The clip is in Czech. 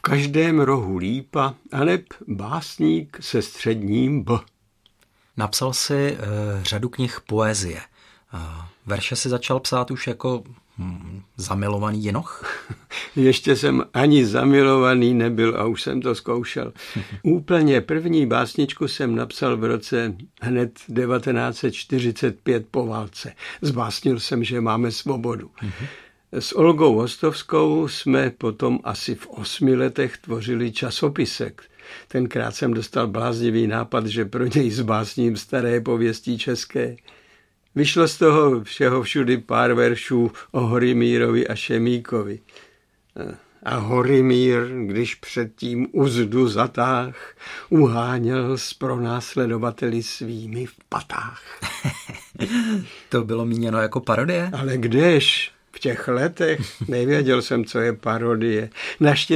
každém rohu lípa, aneb básník se středním B. Napsal si řadu knih poezie. Verše si začal psát už jako zamilovaný jinoch? Ještě jsem ani zamilovaný nebyl a už jsem to zkoušel. Úplně první básničku jsem napsal v roce hned 1945 po válce. Zbásnil jsem, že máme svobodu. S Olgou Hostovskou jsme potom asi v 8 letech tvořili časopisek. Tenkrát jsem dostal bláznivý nápad, že pro něj zbásním staré pověstí české. Vyšlo z toho všeho všudy pár veršů o Horimírovi a Šemíkovi. A Horimír, když předtím uzdu zatáh, uháněl s pronásledovateli svými v patách. To bylo míněno jako parodie? Ale kdež? V těch letech nevěděl jsem, co je parodie.